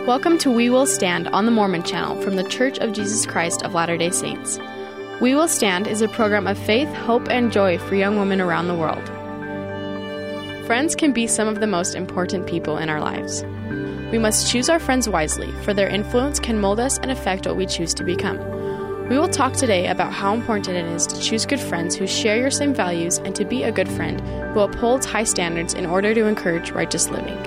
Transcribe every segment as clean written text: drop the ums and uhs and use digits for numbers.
Welcome to We Will Stand on the Mormon Channel from the Church of Jesus Christ of Latter-day Saints. We Will Stand is a program of faith, hope, and joy for young women around the world. Friends can be some of the most important people in our lives. We must choose our friends wisely, for their influence can mold us and affect what we choose to become. We will talk today about how important it is to choose good friends who share your same values and to be a good friend who upholds high standards in order to encourage righteous living.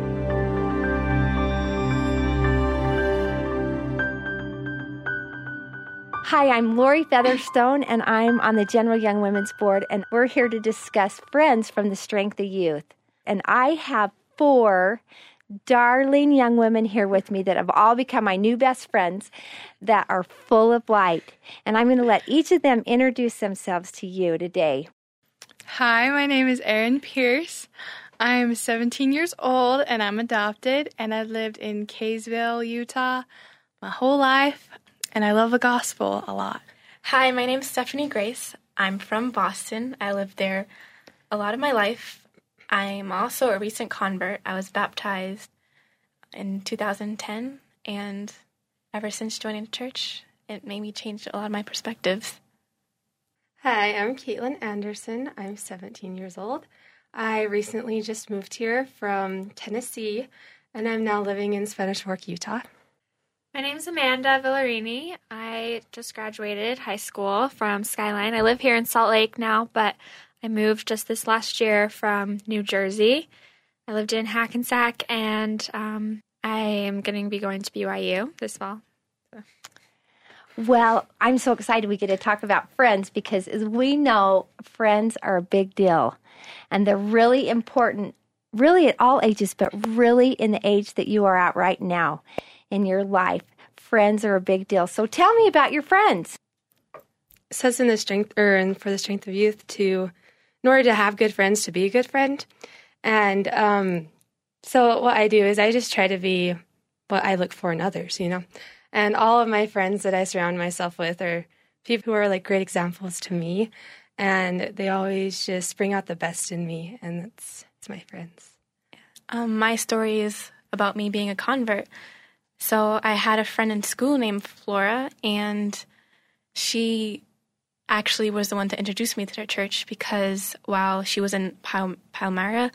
Hi, I'm Lori Featherstone, and I'm on the General Young Women's Board, and we're here to discuss friends from the Strength of Youth. And I have 4 darling young women here with me that have all become my new best friends that are full of light. And I'm going to let each of them introduce themselves to you today. Hi, my name is Erin Pierce. I'm 17 years old, and I'm adopted, and I've lived in Kaysville, Utah my whole life. And I love the gospel a lot. Hi, my name's Stephanie Grace. I'm from Boston. I lived there a lot of my life. I'm also a recent convert. I was baptized in 2010, and ever since joining the church, it made me change a lot of my perspectives. Hi, I'm Caitlin Anderson. I'm 17 years old. I recently just moved here from Tennessee, and I'm now living in Spanish Fork, Utah. My name's Amanda Villarini. I just graduated high school from Skyline. I live here in Salt Lake now, but I moved just this last year from New Jersey. I lived in Hackensack, and I am going to be going to BYU this fall. Well, I'm so excited we get to talk about friends because, as we know, friends are a big deal, and they're really important, really at all ages, but really in the age that you are at right now in your life. Friends are a big deal. So tell me about your friends. It says in the strength, or for the Strength of Youth, in order to have good friends, to be a good friend. And so what I do is I just try to be what I look for in others, you know. And all of my friends that I surround myself with are people who are like great examples to me, and they always just bring out the best in me, and it's my friends. My story is about me being a convert. So I had a friend in school named Flora, and she actually was the one to introduce me to their church because while she was in Palmyra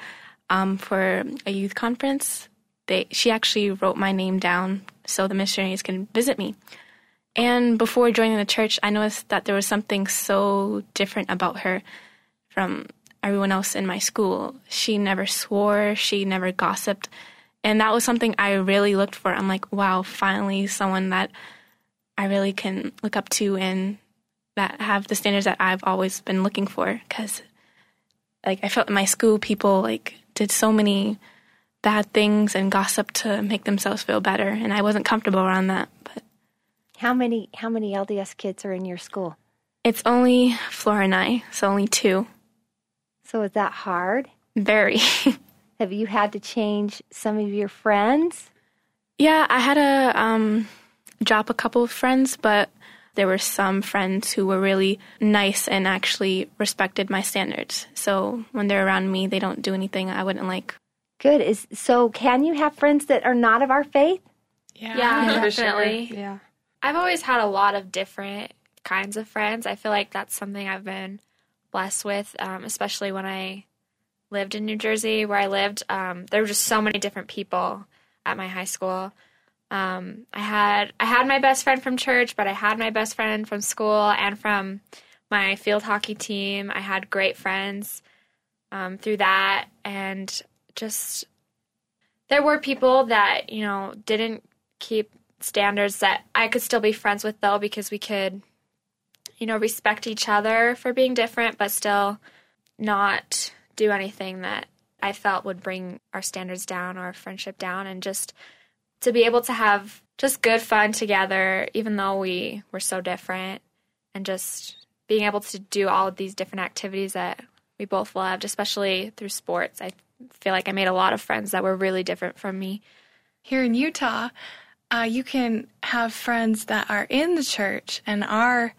for a youth conference, she actually wrote my name down so the missionaries can visit me. And before joining the church, I noticed that there was something so different about her from everyone else in my school. She never swore, she never gossiped. And that was something I really looked for. I'm like, wow, finally someone that I really can look up to and that have the standards that I've always been looking for. Because, like, I felt in my school people, like, did so many bad things and gossip to make themselves feel better. And I wasn't comfortable around that. But How many LDS kids are in your school? it's only Flora and I, so only 2. So is that hard? Very. Have you had to change some of your friends? Yeah, I had to drop a couple of friends, but there were some friends who were really nice and actually respected my standards. So when they're around me, they don't do anything I wouldn't like. Good. So can you have friends that are not of our faith? Yeah, for definitely. Sure. Yeah. I've always had a lot of different kinds of friends. I feel like that's something I've been blessed with, especially when I lived in New Jersey, where I lived. There were just so many different people at my high school. I had my best friend from church, but I had my best friend from school and from my field hockey team. I had great friends through that, and just there were people that, you know, didn't keep standards that I could still be friends with, though, because we could, you know, respect each other for being different, but still not do anything that I felt would bring our standards down or our friendship down, and just to be able to have just good fun together, even though we were so different, and just being able to do all of these different activities that we both loved, especially through sports. I feel like I made a lot of friends that were really different from me. Here in Utah, you can have friends that are in the church and are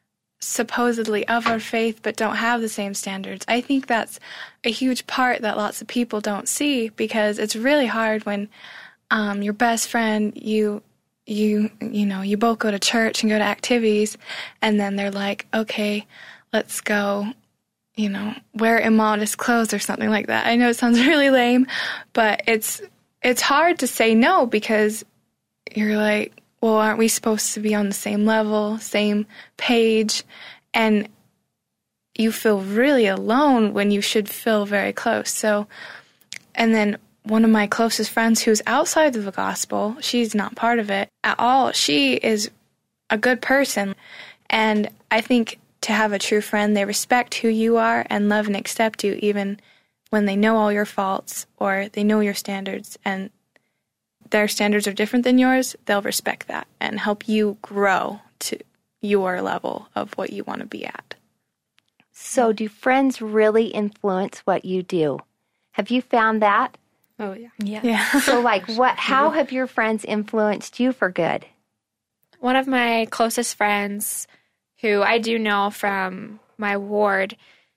supposedly of our faith but don't have the same standards. I think that's a huge part that lots of people don't see, because it's really hard when your best friend, you know, you both go to church and go to activities, and then they're like, okay, let's go, you know, wear immodest clothes or something like that. I know it sounds really lame, but it's hard to say no, because you're like, well, aren't we supposed to be on the same level, same page? And you feel really alone when you should feel very close. So, and then one of my closest friends who's outside of the gospel, she's not part of it at all. She is a good person. And I think to have a true friend, they respect who you are and love and accept you even when they know all your faults or they know your standards and their standards are different than yours. They'll respect that and help you grow to your level of what you want to be at. So do friends really influence what you do? Have you found that? Oh, yeah. Yeah. So how have your friends influenced you for good? One of my closest friends, who I do know from my ward,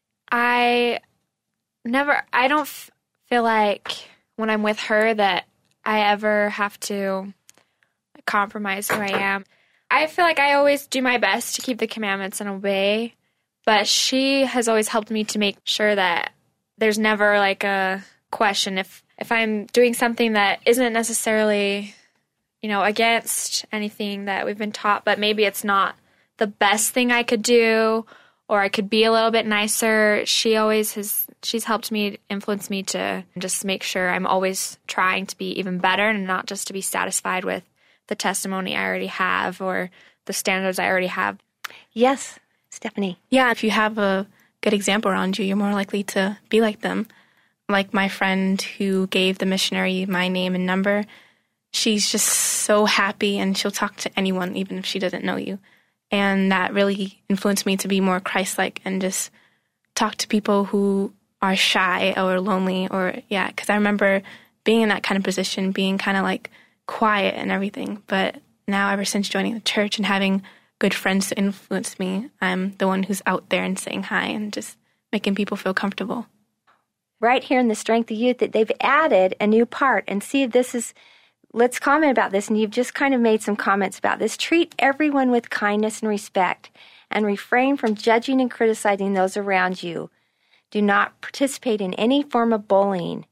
I don't feel like when I'm with her that I ever have to compromise who I am. I feel like I always do my best to keep the commandments and obey, but she has always helped me to make sure that there's never like a question if I'm doing something that isn't necessarily, you know, against anything that we've been taught, but maybe it's not the best thing I could do, or I could be a little bit nicer. She's helped me, influence me to just make sure I'm always trying to be even better and not just to be satisfied with the testimony I already have or the standards I already have. Yes, Stephanie. Yeah, if you have a good example around you, you're more likely to be like them. Like my friend who gave the missionary my name and number, she's just so happy and she'll talk to anyone even if she doesn't know you. And that really influenced me to be more Christ-like and just talk to people who are shy or lonely because I remember being in that kind of position, being kind of like quiet and everything. But now ever since joining the church and having good friends to influence me, I'm the one who's out there and saying hi and just making people feel comfortable. Right here in the Strength of Youth, that they've added a new part. And see if this is, let's comment about this. And you've just kind of made some comments about this. Treat everyone with kindness and respect and refrain from judging and criticizing those around you. Do not participate in any form of bullying.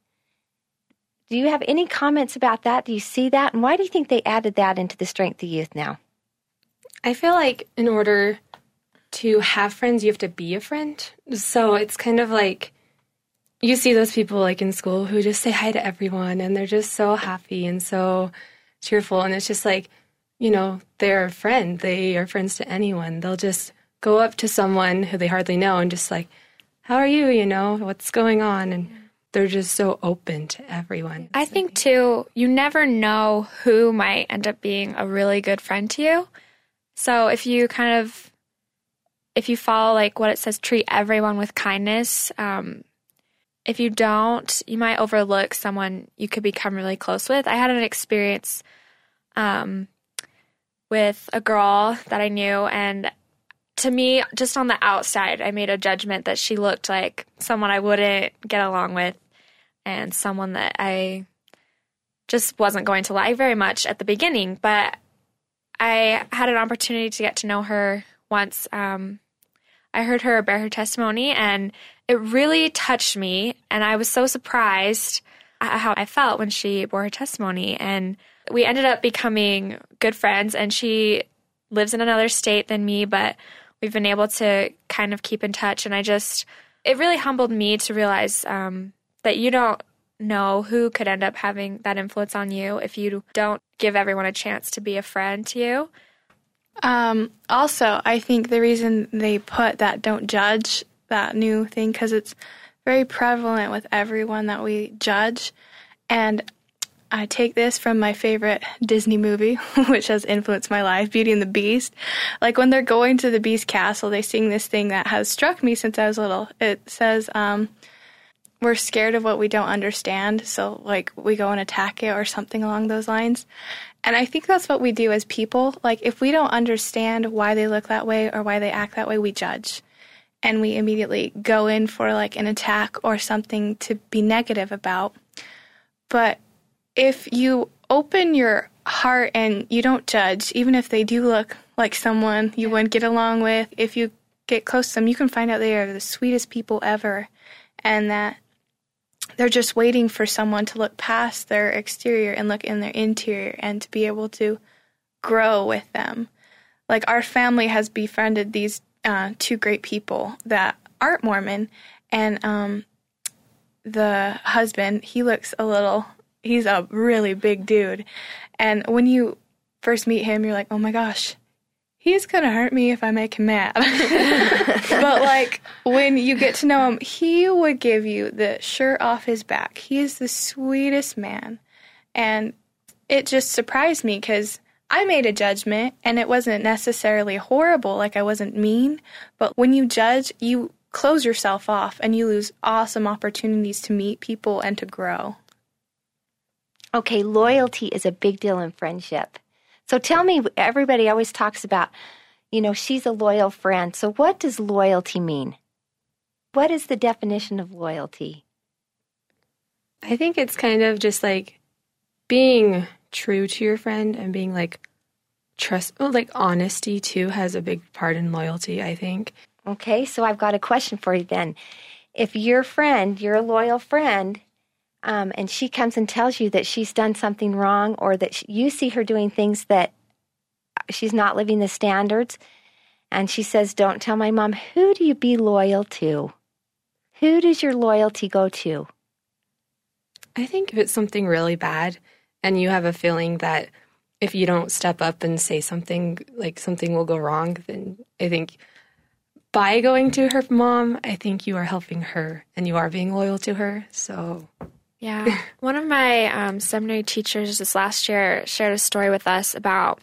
Do you have any comments about that? Do you see that? And why do you think they added that into the Strength of Youth now? I feel like in order to have friends, you have to be a friend. So it's kind of like you see those people like in school who just say hi to everyone and they're just so happy and so cheerful. And it's just like, you know, they're a friend. They are friends to anyone. They'll just go up to someone who they hardly know and just like, how are you? You know, what's going on? And they're just so open to everyone. I think, too, you never know who might end up being a really good friend to you. So if you follow like what it says, treat everyone with kindness, if you don't, you might overlook someone you could become really close with. I had an experience with a girl that I knew, and to me, just on the outside, I made a judgment that she looked like someone I wouldn't get along with and someone that I just wasn't going to like very much at the beginning. But I had an opportunity to get to know her once. I heard her bear her testimony, and it really touched me, and I was so surprised at how I felt when she bore her testimony. And we ended up becoming good friends, and she lives in another state than me, but we've been able to kind of keep in touch. And it really humbled me to realize that you don't know who could end up having that influence on you if you don't give everyone a chance to be a friend to you. Also, I think the reason they put that don't judge, that new thing, because it's very prevalent with everyone that we judge. And I take this from my favorite Disney movie, which has influenced my life, Beauty and the Beast. Like when they're going to the Beast Castle, they sing this thing that has struck me since I was little. It says, we're scared of what we don't understand, so like we go and attack it or something along those lines. And I think that's what we do as people. Like if we don't understand why they look that way or why they act that way, we judge. And we immediately go in for like an attack or something to be negative about. But if you open your heart and you don't judge, even if they do look like someone you wouldn't get along with. If you get close to them, you can find out they are the sweetest people ever, and that they're just waiting for someone to look past their exterior and look in their interior and to be able to grow with them. Like, our family has befriended these two great people that aren't Mormon, and the husband, he's a really big dude. And when you first meet him, you're like, oh my gosh, he's going to hurt me if I make him mad. But, like, when you get to know him, he would give you the shirt off his back. He is the sweetest man. And it just surprised me because I made a judgment, and it wasn't necessarily horrible, like I wasn't mean. But when you judge, you close yourself off, and you lose awesome opportunities to meet people and to grow. Okay, loyalty is a big deal in friendship. So tell me, everybody always talks about, she's a loyal friend. So what does loyalty mean? What is the definition of loyalty? I think it's kind of just like being true to your friend and being like honesty too has a big part in loyalty, I think. Okay, so I've got a question for you then. If your friend, you're a loyal friend, and she comes and tells you that she's done something wrong, or that you see her doing things that she's not living the standards, and she says, don't tell my mom, who do you be loyal to? Who does your loyalty go to? I think if it's something really bad and you have a feeling that if you don't step up and say something, like something will go wrong, then I think by going to her mom, I think you are helping her and you are being loyal to her. So, yeah. One of my seminary teachers this last year shared a story with us about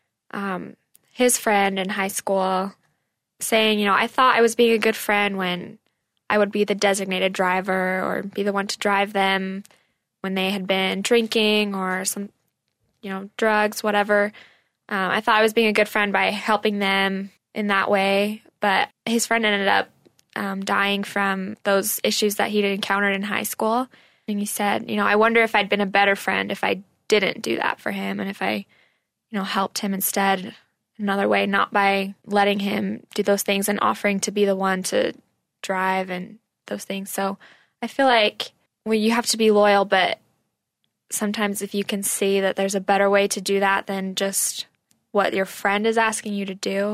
his friend in high school saying, I thought I was being a good friend when I would be the designated driver or be the one to drive them when they had been drinking or some, drugs, whatever. I thought I was being a good friend by helping them in that way. But his friend ended up dying from those issues that he'd encountered in high school. And he said, I wonder if I'd been a better friend if I didn't do that for him and if I, helped him instead another way, not by letting him do those things and offering to be the one to drive and those things. So I feel like you have to be loyal, but sometimes if you can see that there's a better way to do that than just what your friend is asking you to do,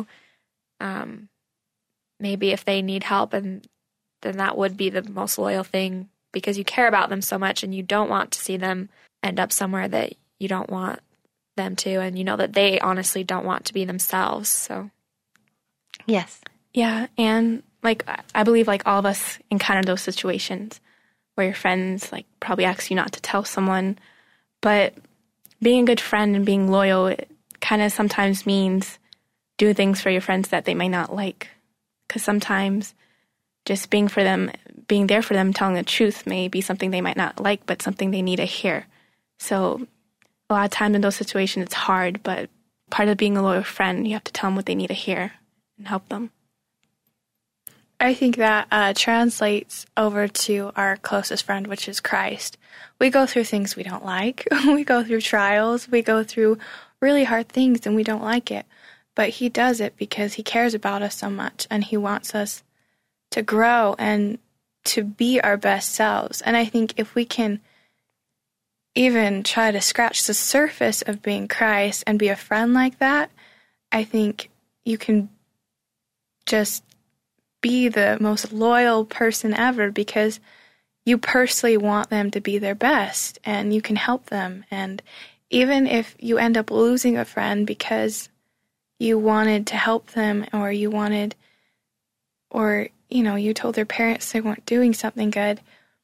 maybe if they need help, and then that would be the most loyal thing because you care about them so much and you don't want to see them end up somewhere that you don't want them to, and you know that they honestly don't want to be themselves. So yes. Yeah, and I believe all of us encounter those situations where your friends probably ask you not to tell someone, but being a good friend and being loyal, it kind of sometimes means do things for your friends that they might not like. Because sometimes just being there for them, telling the truth may be something they might not like, but something they need to hear. So a lot of times in those situations, it's hard, but part of being a loyal friend, you have to tell them what they need to hear and help them. I think that translates over to our closest friend, which is Christ. We go through things we don't like. We go through trials. We go through really hard things, and we don't like it. But he does it because he cares about us so much, and he wants us to grow and to be our best selves. And I think if we can even try to scratch the surface of being Christ and be a friend like that, I think you can just be the most loyal person ever because you personally want them to be their best and you can help them. And even if you end up losing a friend because you wanted to help them or you told their parents they weren't doing something good,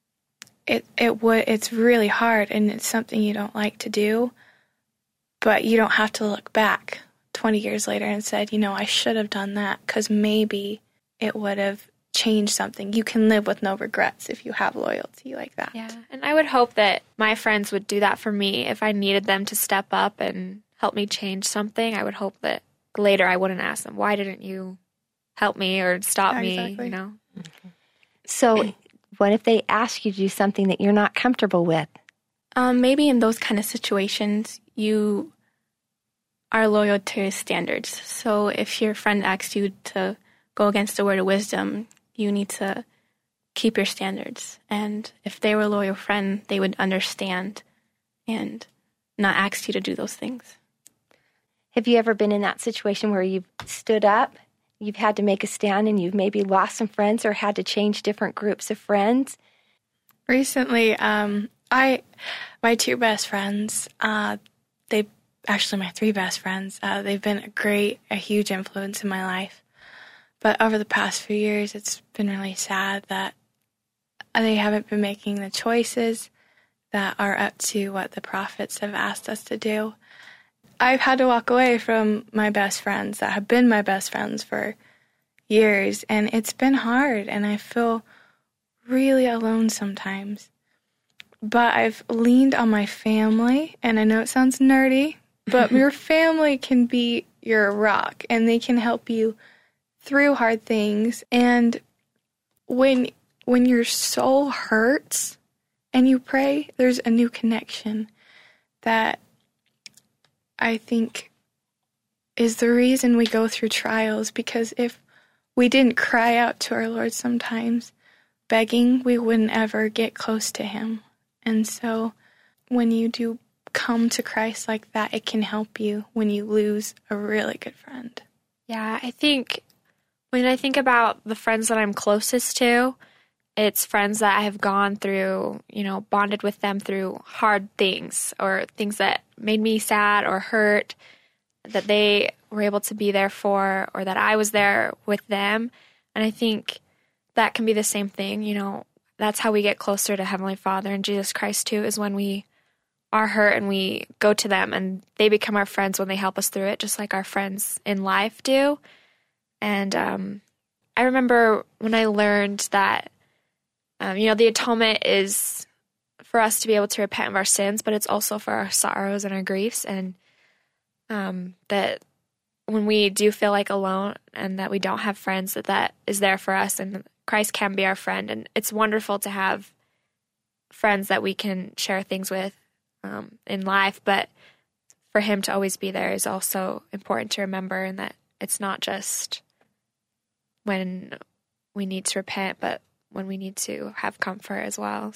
it's really hard and it's something you don't like to do, but you don't have to look back 20 years later and said, I should have done that because maybe it would have changed something. You can live with no regrets if you have loyalty like that. Yeah, and I would hope that my friends would do that for me if I needed them to step up and help me change something. I would hope that later I wouldn't ask them, why didn't you help me or stop me, So what if they ask you to do something that you're not comfortable with? Maybe in those kind of situations, you are loyal to your standards. So if your friend asks you to go against the word of wisdom, you need to keep your standards. And if they were a loyal friend, they would understand and not ask you to do those things. Have you ever been in that situation where you've stood up, you've had to make a stand, and you've maybe lost some friends or had to change different groups of friends? Recently, my two best friends, my three best friends, they've been a huge influence in my life. But over the past few years, it's been really sad that they haven't been making the choices that are up to what the prophets have asked us to do. I've had to walk away from my best friends that have been my best friends for years, and it's been hard, and I feel really alone sometimes. But I've leaned on my family, and I know it sounds nerdy, but your family can be your rock, and they can help you through hard things. And when your soul hurts and you pray, there's a new connection that I think is the reason we go through trials, because if we didn't cry out to our Lord sometimes, begging, we wouldn't ever get close to Him. And so when you do come to Christ like that, it can help you when you lose a really good friend. Yeah, I think when I think about the friends that I'm closest to, it's friends that I have gone through, bonded with them through hard things or things that made me sad or hurt, that they were able to be there for, or that I was there with them. And I think that can be the same thing, that's how we get closer to Heavenly Father and Jesus Christ too, is when we are hurt and we go to them and they become our friends when they help us through it, just like our friends in life do. And I remember when I learned that the atonement is for us to be able to repent of our sins, but it's also for our sorrows and our griefs, and that when we do feel like alone and that we don't have friends, that is there for us, and Christ can be our friend. And it's wonderful to have friends that we can share things with in life, but for Him to always be there is also important to remember, and that it's not just when we need to repent, but when we need to have comfort as well.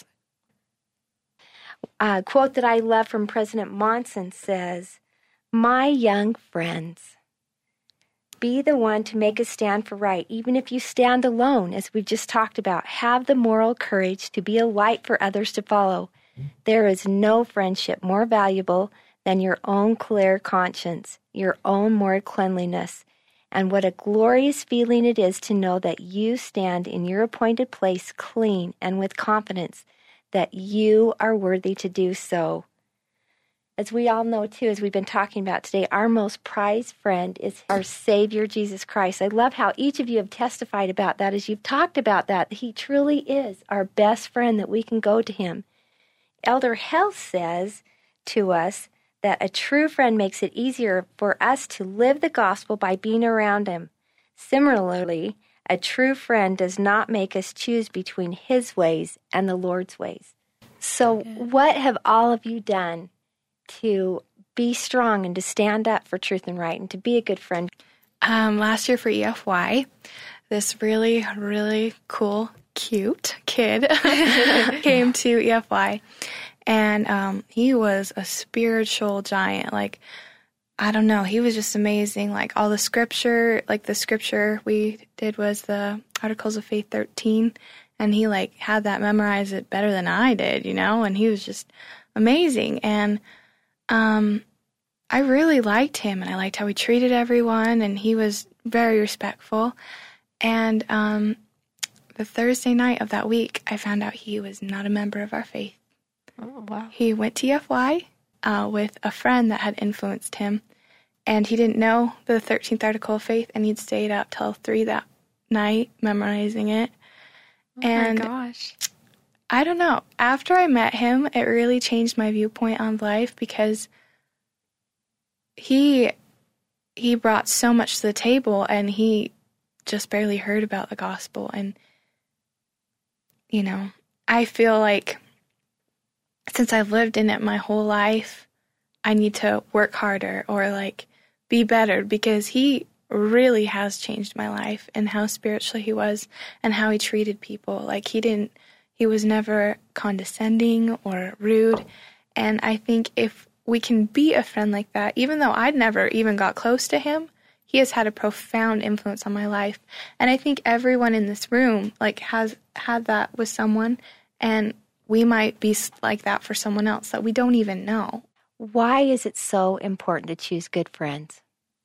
A quote that I love from President Monson says, "My young friends, be the one to make a stand for right, even if you stand alone, as we've just talked about. Have the moral courage to be a light for others to follow. There is no friendship more valuable than your own clear conscience, your own moral cleanliness. And what a glorious feeling it is to know that you stand in your appointed place clean and with confidence that you are worthy to do so." As we all know, too, as we've been talking about today, our most prized friend is our Savior, Jesus Christ. I love how each of you have testified about that as you've talked about that. He truly is our best friend, that we can go to Him. Elder Hell says to us that a true friend makes it easier for us to live the gospel by being around Him. Similarly, a true friend does not make us choose between His ways and the Lord's ways. So what have all of you done to be strong and to stand up for truth and right and to be a good friend? Last year for EFY, this really, really cool, cute kid came to EFY. And he was a spiritual giant. I don't know, he was just amazing. All the scripture, the scripture we did was the Articles of Faith 13. And he, had that memorized it better than I did, and he was just amazing. And I really liked him, and I liked how he treated everyone, and he was very respectful. And the Thursday night of that week, I found out he was not a member of our faith. Oh, wow. He went to EFY with a friend that had influenced him, and he didn't know the 13th Article of Faith, and he'd stayed up till 3 that night memorizing it. Oh my gosh. I don't know. After I met him, it really changed my viewpoint on life, because he brought so much to the table, and he just barely heard about the gospel. And, I feel like since I've lived in it my whole life, I need to work harder or like be better, because he really has changed my life and how spiritual he was and how he treated people. Like he was never condescending or rude. And I think if we can be a friend like that, even though I'd never even got close to him, he has had a profound influence on my life. And I think everyone in this room like has had that with someone, and we might be like that for someone else that we don't even know. Why is it so important to choose good friends?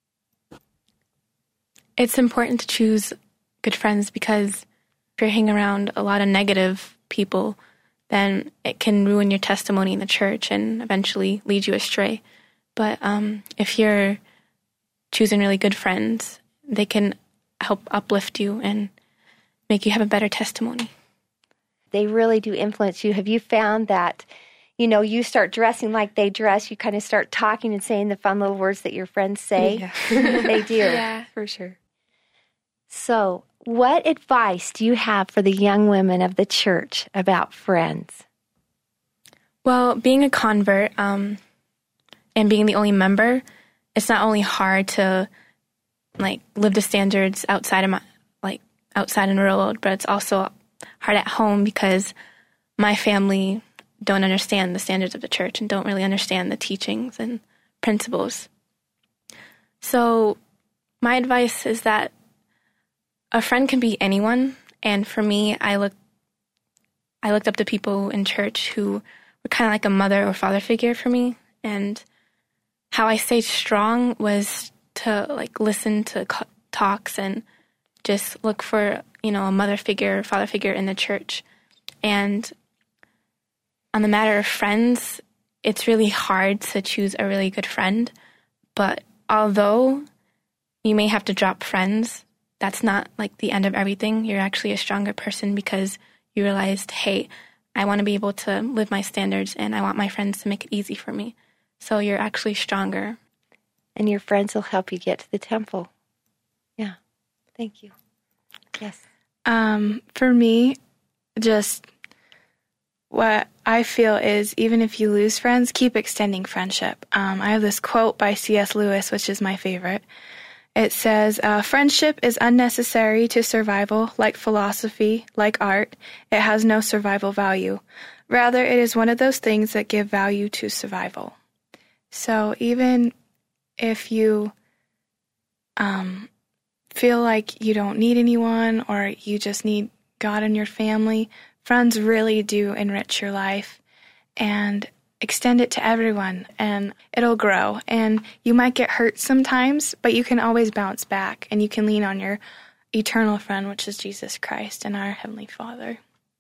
It's important to choose good friends because if you're hanging around a lot of negative people, then it can ruin your testimony in the church and eventually lead you astray. But if you're choosing really good friends, they can help uplift you and make you have a better testimony. They really do influence you. Have you found that, you start dressing like they dress, you kind of start talking and saying the fun little words that your friends say? Yeah. They do. Yeah, for sure. So, what advice do you have for the young women of the church about friends? Well, being a convert and being the only member, it's not only hard to live the standards outside in the real world, but it's also hard at home because my family don't understand the standards of the church and don't really understand the teachings and principles. So my advice is that a friend can be anyone, and for me, I looked up to people in church who were kind of like a mother or father figure for me, and how I stayed strong was to listen to talks and just look for a mother figure or father figure in the church. And on the matter of friends, it's really hard to choose a really good friend, but although you may have to drop friends, that's not the end of everything. You're actually a stronger person because you realized, hey, I want to be able to live my standards and I want my friends to make it easy for me. So you're actually stronger. And your friends will help you get to the temple. Yeah. Thank you. Yes. For me, just what I feel is even if you lose friends, keep extending friendship. I have this quote by C.S. Lewis, which is my favorite. It says, friendship is unnecessary to survival, like philosophy, like art. It has no survival value. Rather, it is one of those things that give value to survival. So even if you feel like you don't need anyone or you just need God in your family, friends really do enrich your life, and extend it to everyone, and it'll grow. And you might get hurt sometimes, but you can always bounce back, and you can lean on your eternal friend, which is Jesus Christ and our Heavenly Father.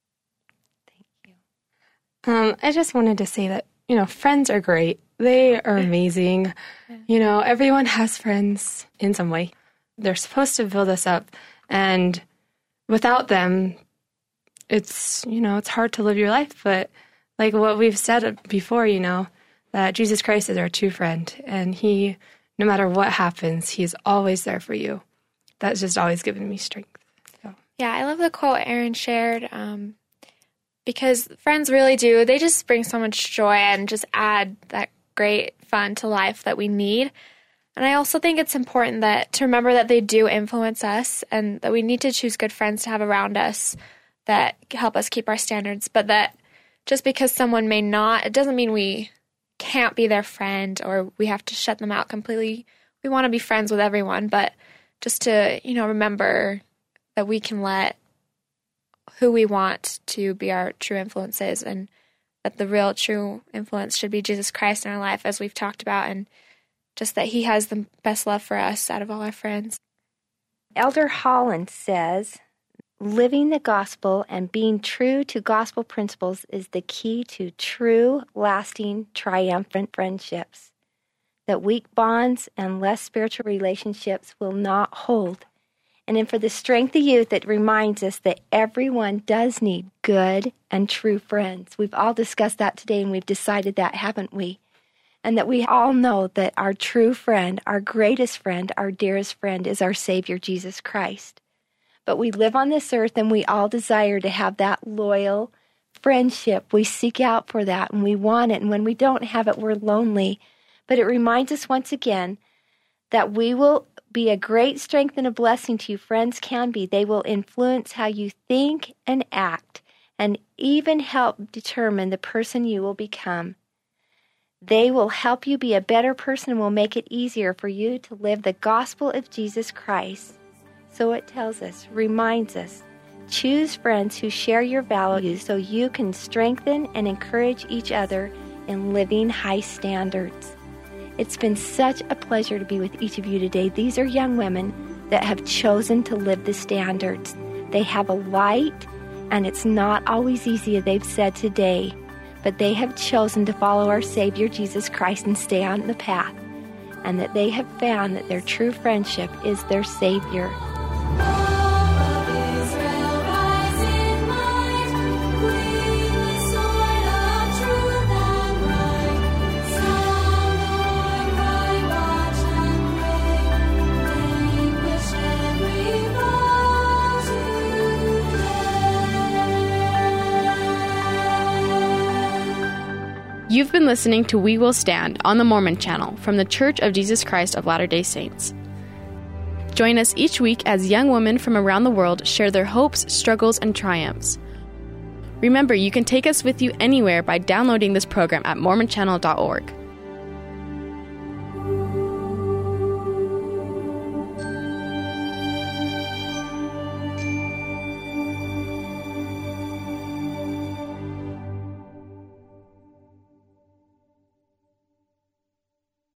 Thank you. I just wanted to say that, friends are great. They are amazing. Everyone has friends in some way. They're supposed to build us up, and without them, it's hard to live your life, but like what we've said before, that Jesus Christ is our true friend, and he, no matter what happens, he's always there for you. That's just always given me strength. So. Yeah, I love the quote Erin shared, because friends really do. They just bring so much joy and just add that great fun to life that we need. And I also think it's important to remember that they do influence us, and that we need to choose good friends to have around us that help us keep our standards, but that just because someone may not, it doesn't mean we can't be their friend or we have to shut them out completely. We want to be friends with everyone, but just to, remember that we can let who we want to be our true influences, and that the real true influence should be Jesus Christ in our life, as we've talked about, and just that he has the best love for us out of all our friends. Elder Holland says, living the gospel and being true to gospel principles is the key to true, lasting, triumphant friendships. That weak bonds and less spiritual relationships will not hold. And then for the strength of youth, it reminds us that everyone does need good and true friends. We've all discussed that today, and we've decided that, haven't we? And that we all know that our true friend, our greatest friend, our dearest friend is our Savior, Jesus Christ. But we live on this earth, and we all desire to have that loyal, friendship. We seek out for that, and we want it. And when we don't have it, we're lonely. But it reminds us once again that we will be a great strength and a blessing to you. Friends can be. They will influence how you think and act, and even help determine the person you will become. They will help you be a better person and will make it easier for you to live the gospel of Jesus Christ. So it tells us, reminds us, choose friends who share your values so you can strengthen and encourage each other in living high standards. It's been such a pleasure to be with each of you today. These are young women that have chosen to live the standards. They have a light, and it's not always easy, as they've said today, but they have chosen to follow our Savior, Jesus Christ, and stay on the path, and that they have found that their true friendship is their Savior. You've been listening to We Will Stand on the Mormon Channel from the Church of Jesus Christ of Latter-day Saints. Join us each week as young women from around the world share their hopes, struggles, and triumphs. Remember, you can take us with you anywhere by downloading this program at mormonchannel.org.